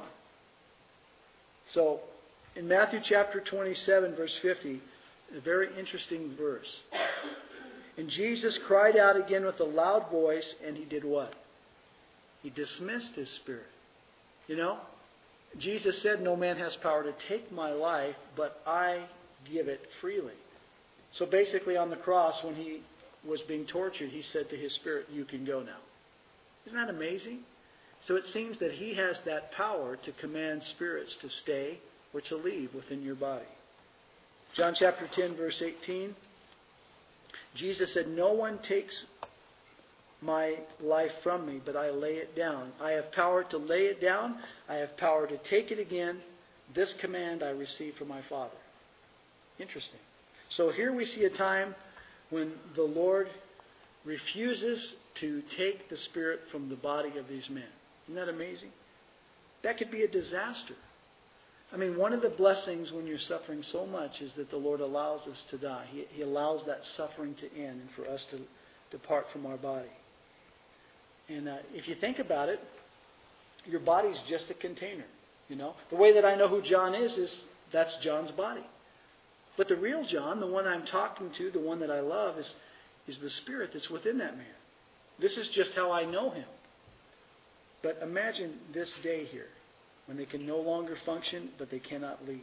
So, in Matthew chapter twenty-seven, verse fifty, a very interesting verse. "And Jesus cried out again with a loud voice, and he did what? He dismissed his spirit." You know, Jesus said, "No man has power to take my life, but I give it freely." So basically on the cross, when he was being tortured, he said to his spirit, "You can go now." Isn't that amazing? So it seems that he has that power to command spirits to stay or to leave within your body. John chapter ten, verse eighteen. Jesus said, "No one takes my life from me, but I lay it down. I have power to lay it down. I have power to take it again. This command I received from my Father." Interesting. So here we see a time when the Lord refuses to take the spirit from the body of these men. Isn't that amazing? That could be a disaster. I mean, one of the blessings when you're suffering so much is that the Lord allows us to die. He, he allows that suffering to end and for us to depart from our body. And uh, if you think about it, your body's just a container. You know, the way that I know who John is is that's John's body. But the real John, the one I'm talking to, the one that I love, is is the spirit that's within that man. This is just how I know him. But imagine this day here, when they can no longer function, but they cannot leave.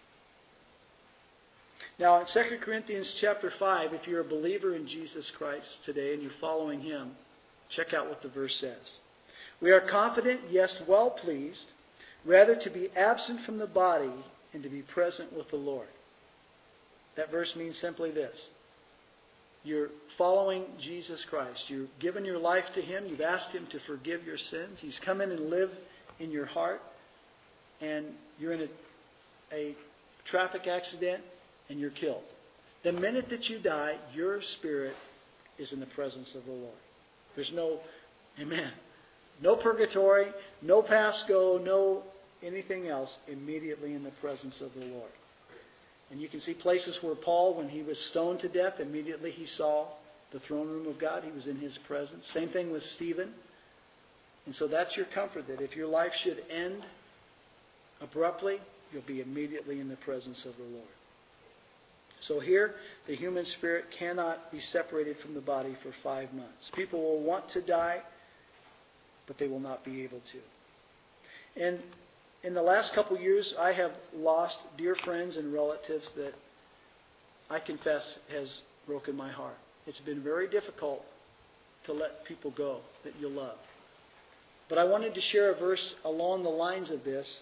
Now, in Second Corinthians chapter five, if you're a believer in Jesus Christ today and you're following him, check out what the verse says. "We are confident, yes, well pleased, rather to be absent from the body and to be present with the Lord." That verse means simply this. You're following Jesus Christ. You've given your life to him. You've asked him to forgive your sins. He's come in and lived in your heart. And you're in a, a traffic accident and you're killed. The minute that you die, your spirit is in the presence of the Lord. There's no, amen, no purgatory, no past go, no anything else, immediately in the presence of the Lord. And you can see places where Paul, when he was stoned to death, immediately he saw the throne room of God. He was in his presence. Same thing with Stephen. And so that's your comfort, that if your life should end abruptly, you'll be immediately in the presence of the Lord. So here, the human spirit cannot be separated from the body for five months. People will want to die, but they will not be able to. And in the last couple years, I have lost dear friends and relatives that I confess has broken my heart. It's been very difficult to let people go that you love. But I wanted to share a verse along the lines of this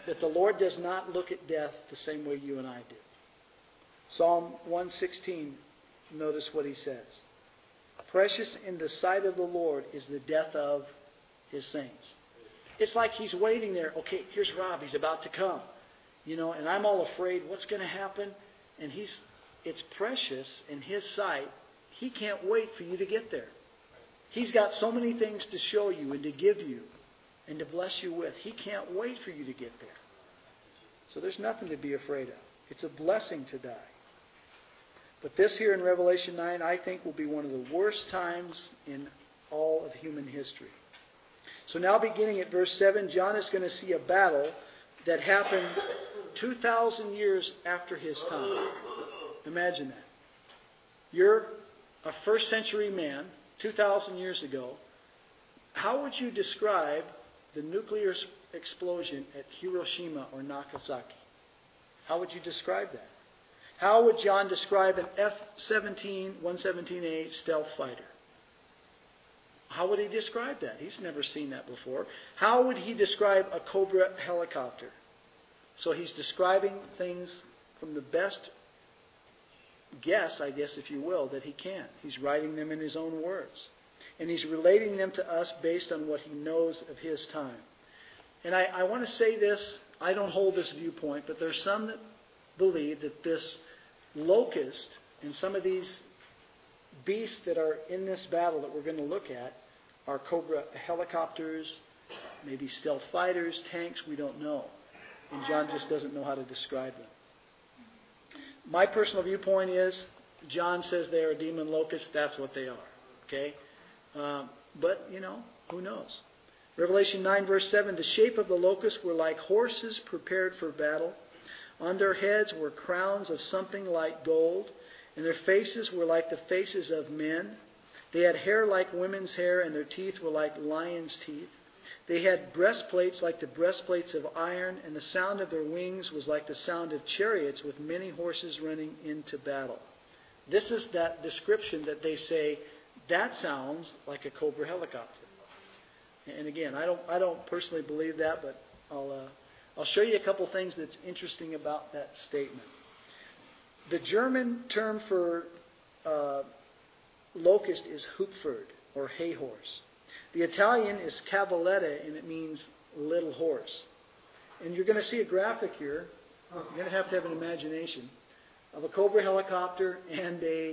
that the Lord does not look at death the same way you and I do. Psalm one sixteen, notice what he says. Precious in the sight of the Lord is the death of his saints. It's like he's waiting there. Okay, here's Rob. He's about to come. You know, and I'm all afraid. What's going to happen? And he's, it's precious in his sight. He can't wait for you to get there. He's got so many things to show you and to give you and to bless you with. He can't wait for you to get there. So there's nothing to be afraid of. It's a blessing to die. But this here in Revelation nine, I think, will be one of the worst times in all of human history. So now beginning at verse seven, John is going to see a battle that happened two thousand years after his time. Imagine that. You're a first century man, two thousand years ago. How would you describe the nuclear explosion at Hiroshima or Nagasaki? How would you describe that? How would John describe an F seventeen, one seventeen A stealth fighter? How would he describe that? He's never seen that before. How would he describe a Cobra helicopter? So he's describing things from the best guess, I guess, if you will, that he can. He's writing them in his own words. And he's relating them to us based on what he knows of his time. And I, I want to say this, I don't hold this viewpoint, but there's some that believe that this locust and some of these beasts that are in this battle that we're going to look at are Cobra helicopters, maybe stealth fighters, tanks, we don't know. And John just doesn't know how to describe them. My personal viewpoint is, John says they are demon locusts, that's what they are. Okay? Um, but, you know, who knows? Revelation nine verse seven, the shape of the locusts were like horses prepared for battle. On their heads were crowns of something like gold, and their faces were like the faces of men. They had hair like women's hair, and their teeth were like lions' teeth. They had breastplates like the breastplates of iron, and the sound of their wings was like the sound of chariots with many horses running into battle. This is that description that they say, that sounds like a Cobra helicopter. And again, I don't, I don't personally believe that, but I'll, uh, I'll show you a couple things that's interesting about that statement. The German term for uh, locust is Hupferd, or hay horse. The Italian is cavalletta, and it means little horse. And you're going to see a graphic here. You're going to have to have an imagination of a Cobra helicopter and a,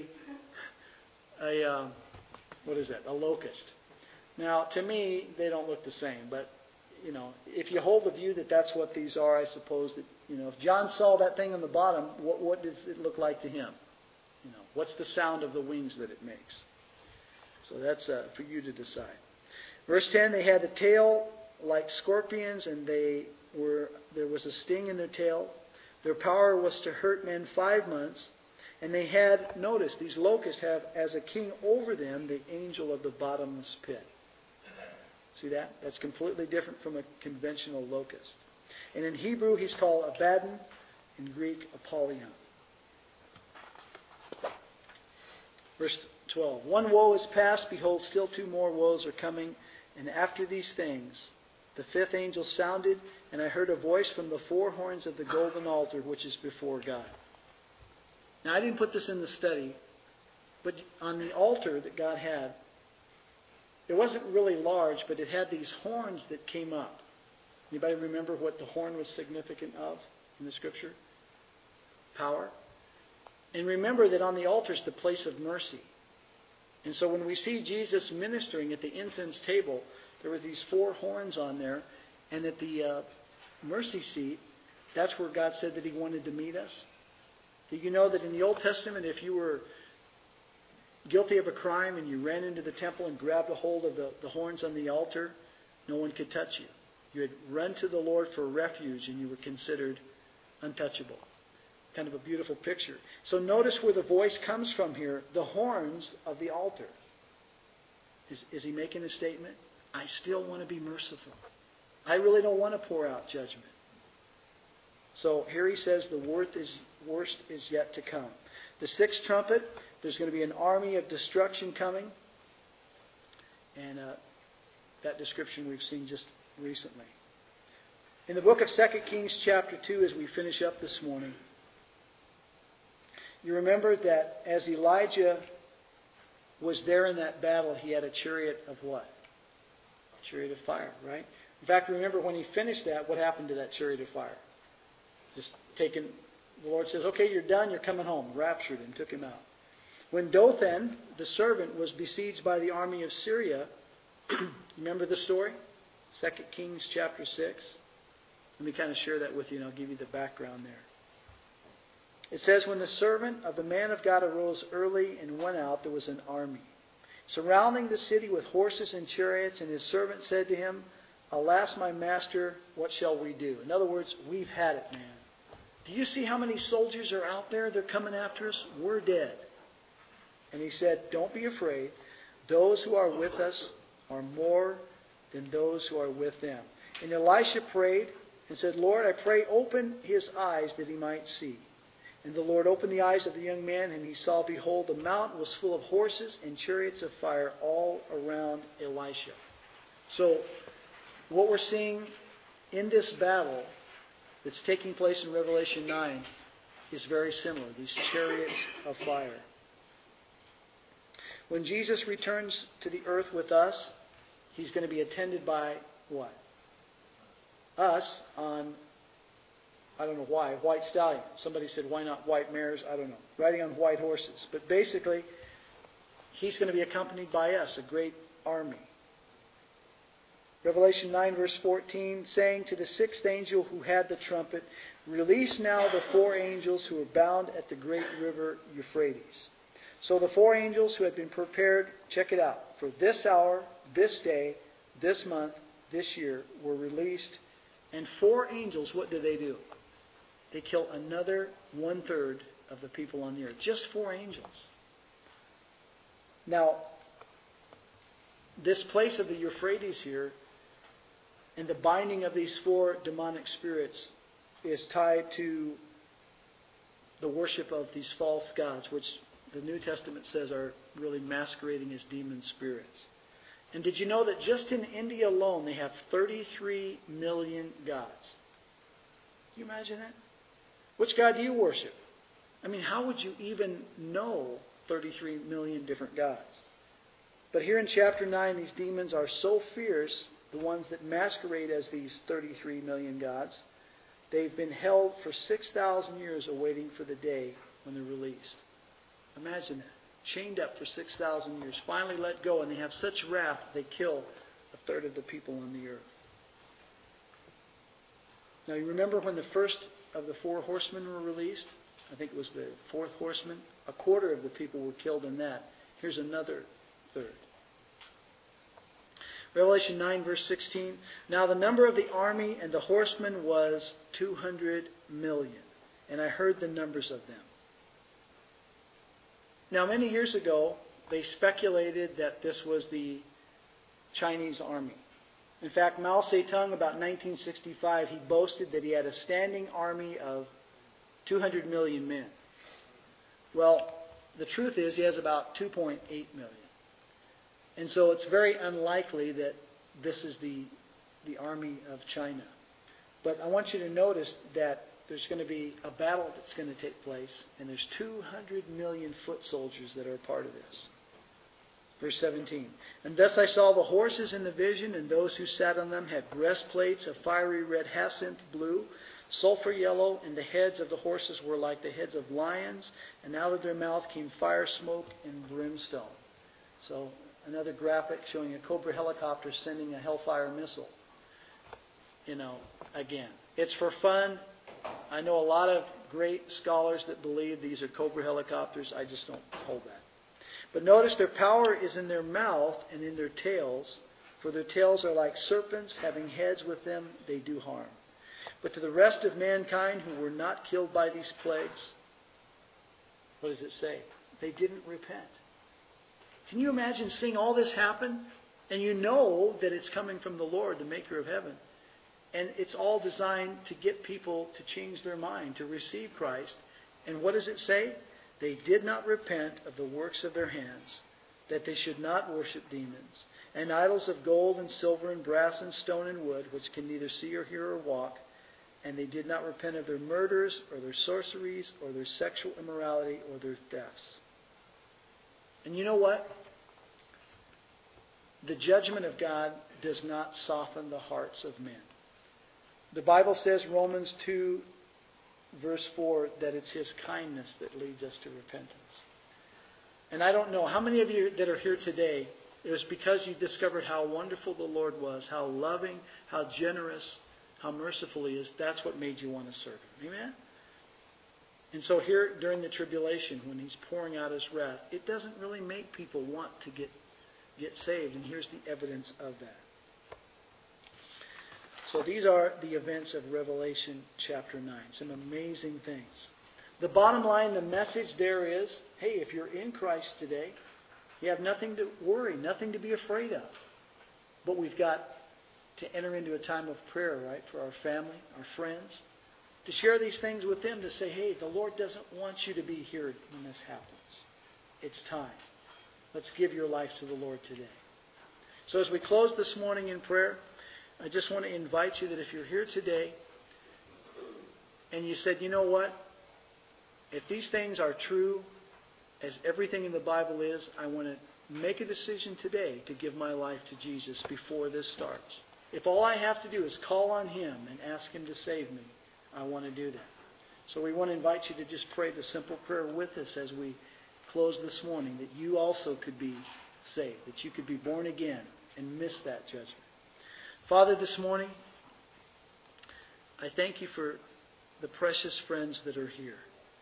a uh, what is that? A locust. Now, to me, they don't look the same. But, you know, if you hold the view that that's what these are, I suppose that, you know, if John saw that thing on the bottom, what, what does it look like to him? You know, what's the sound of the wings that it makes? So that's uh, for you to decide. Verse ten, they had a tail like scorpions, and they were there was a sting in their tail. Their power was to hurt men five months. And they had, notice, these locusts have as a king over them the angel of the bottomless pit. See that? That's completely different from a conventional locust. And in Hebrew, he's called Abaddon. In Greek, Apollyon. Verse twelve. One woe is past. Behold, still two more woes are coming. And after these things, the fifth angel sounded, and I heard a voice from the four horns of the golden altar, which is before God. Now, I didn't put this in the study, but on the altar that God had, it wasn't really large, but it had these horns that came up. Anybody remember what the horn was significant of in the Scripture? Power. And remember that on the altar is the place of mercy. And so when we see Jesus ministering at the incense table, there were these four horns on there, and at the uh, mercy seat, that's where God said that He wanted to meet us. Do you know that in the Old Testament, if you were guilty of a crime and you ran into the temple and grabbed a hold of the, the horns on the altar, no one could touch you. You had run to the Lord for refuge, and you were considered untouchable. Kind of a beautiful picture. So notice where the voice comes from here. The horns of the altar. Is, is he making a statement? I still want to be merciful. I really don't want to pour out judgment. So here he says the worst is, worst is yet to come. The sixth trumpet, there's going to be an army of destruction coming. And uh, that description we've seen just recently. In the book of Second Kings chapter two, as we finish up this morning, you remember that as Elijah was there in that battle, he had a chariot of what? A chariot of fire, right? In fact, remember when he finished that, what happened to that chariot of fire? Just taken, the Lord says, okay, you're done, you're coming home. Raptured and took him out. When Dothan, the servant, was besieged by the army of Syria, remember the story? Second Kings chapter six. Let me kind of share that with you and I'll give you the background there. It says, when the servant of the man of God arose early and went out, there was an army surrounding the city with horses and chariots, and his servant said to him, alas, my master, what shall we do? In other words, we've had it, man. Do you see how many soldiers are out there? They're coming after us. We're dead. And he said, don't be afraid. Those who are with us are more than those who are with them. And Elisha prayed and said, Lord, I pray, open his eyes that he might see. And the Lord opened the eyes of the young man, and he saw, behold, the mountain was full of horses and chariots of fire all around Elisha. So, what we're seeing in this battle that's taking place in Revelation nine is very similar. These chariots of fire. When Jesus returns to the earth with us, he's going to be attended by what? Us on, I don't know why, white stallions. Somebody said, why not white mares? I don't know. Riding on white horses. But basically, he's going to be accompanied by us, a great army. Revelation nine verse fourteen, saying to the sixth angel who had the trumpet, release now the four angels who are bound at the great river Euphrates. So the four angels who had been prepared, check it out, for this hour, this day, this month, this year, were released. And four angels, what do they do? They kill another one-third of the people on the earth. Just four angels. Now, this place of the Euphrates here, and the binding of these four demonic spirits is tied to the worship of these false gods, which the New Testament says are really masquerading as demon spirits. And did you know that just in India alone they have thirty-three million gods? Can you imagine that? Which God do you worship? I mean, how would you even know thirty-three million different gods? But here in chapter nine, these demons are so fierce, the ones that masquerade as these thirty-three million gods, they've been held for six thousand years awaiting for the day when they're released. Imagine that. Chained up for six thousand years, finally let go, and they have such wrath they kill a third of the people on the earth. Now you remember when the first of the four horsemen were released? I think it was the fourth horseman. A quarter of the people were killed in that. Here's another third. Revelation nine verse sixteen. Now the number of the army and the horsemen was two hundred million. And I heard the numbers of them. Now, many years ago, they speculated that this was the Chinese army. In fact, Mao Zedong, about nineteen sixty-five, he boasted that he had a standing army of two hundred million men. Well, the truth is he has about two point eight million. And so it's very unlikely that this is the, the army of China. But I want you to notice that there's going to be a battle that's going to take place, and there's two hundred million foot soldiers that are a part of this. Verse seventeen. And thus I saw the horses in the vision, and those who sat on them had breastplates of fiery red jacinth blue, sulfur yellow, and the heads of the horses were like the heads of lions, and out of their mouth came fire, smoke, and brimstone. So another graphic showing a Cobra helicopter sending a Hellfire missile. You know, again, it's for fun. I know a lot of great scholars that believe these are Cobra helicopters. I just don't hold that. But notice their power is in their mouth and in their tails, for their tails are like serpents, having heads with them, they do harm. But to the rest of mankind who were not killed by these plagues, what does it say? They didn't repent. Can you imagine seeing all this happen? And you know that it's coming from the Lord, the maker of heaven. And it's all designed to get people to change their mind, to receive Christ. And what does it say? They did not repent of the works of their hands, that they should not worship demons, and idols of gold and silver and brass and stone and wood, which can neither see or hear or walk. And they did not repent of their murders, or their sorceries, or their sexual immorality, or their thefts. And you know what? The judgment of God does not soften the hearts of men. The Bible says, Romans two, verse four, that it's His kindness that leads us to repentance. And I don't know, how many of you that are here today, it was because you discovered how wonderful the Lord was, how loving, how generous, how merciful He is. That's what made you want to serve Him. Amen? And so here during the tribulation, when He's pouring out His wrath, it doesn't really make people want to get, get saved. And here's the evidence of that. So these are the events of Revelation chapter nine. Some amazing things. The bottom line, the message there is, hey, if you're in Christ today, you have nothing to worry, nothing to be afraid of. But we've got to enter into a time of prayer, right, for our family, our friends, to share these things with them, to say, hey, the Lord doesn't want you to be here when this happens. It's time. Let's give your life to the Lord today. So as we close this morning in prayer, I just want to invite you that if you're here today and you said, you know what, if these things are true, as everything in the Bible is, I want to make a decision today to give my life to Jesus before this starts. If all I have to do is call on Him and ask Him to save me, I want to do that. So we want to invite you to just pray the simple prayer with us as we close this morning, that you also could be saved, that you could be born again and miss that judgment. Father, this morning, I thank You for the precious friends that are here.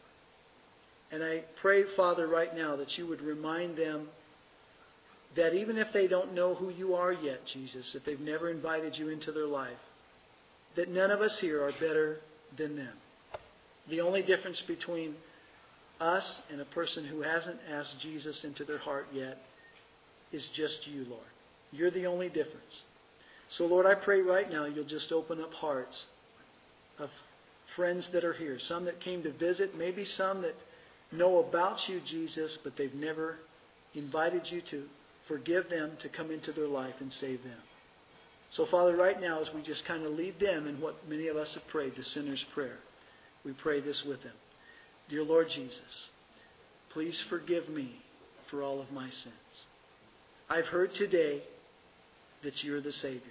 And I pray, Father, right now that You would remind them that even if they don't know who You are yet, Jesus, if they've never invited You into their life, that none of us here are better than them. The only difference between us and a person who hasn't asked Jesus into their heart yet is just You, Lord. You're the only difference. So, Lord, I pray right now You'll just open up hearts of friends that are here, some that came to visit, maybe some that know about You, Jesus, but they've never invited You to forgive them, to come into their life and save them. So, Father, right now, as we just kind of lead them in what many of us have prayed, the sinner's prayer, we pray this with them. Dear Lord Jesus, please forgive me for all of my sins. I've heard today that You're the Savior.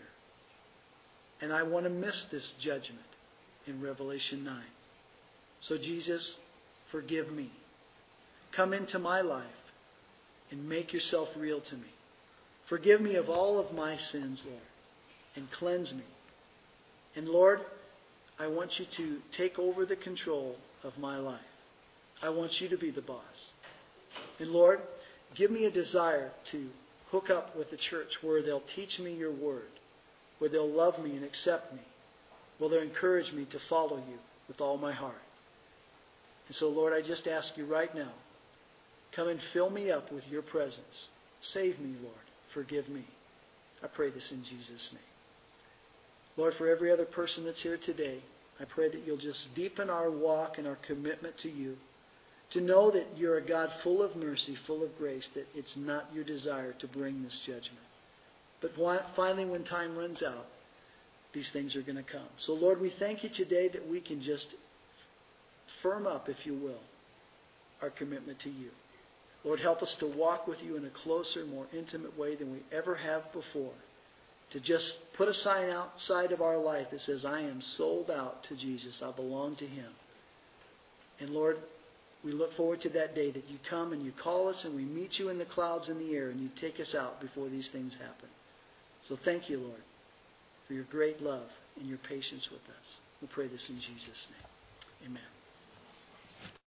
And I want to miss this judgment in Revelation nine. So, Jesus, forgive me. Come into my life and make Yourself real to me. Forgive me of all of my sins, Lord, and cleanse me. And Lord, I want You to take over the control of my life. I want You to be the boss. And Lord, give me a desire to hook up with a church where they'll teach me Your word, where they'll love me and accept me, where they'll encourage me to follow You with all my heart. And so, Lord, I just ask You right now, come and fill me up with Your presence. Save me, Lord. Forgive me. I pray this in Jesus' name. Lord, for every other person that's here today, I pray that You'll just deepen our walk and our commitment to You, to know that You're a God full of mercy, full of grace, that it's not Your desire to bring this judgment. But finally, when time runs out, these things are going to come. So, Lord, we thank You today that we can just firm up, if You will, our commitment to You. Lord, help us to walk with You in a closer, more intimate way than we ever have before. To just put a sign outside of our life that says, I am sold out to Jesus. I belong to Him. And Lord, we look forward to that day that You come and You call us and we meet You in the clouds in the air and You take us out before these things happen. So thank You, Lord, for Your great love and Your patience with us. We pray this in Jesus' name. Amen.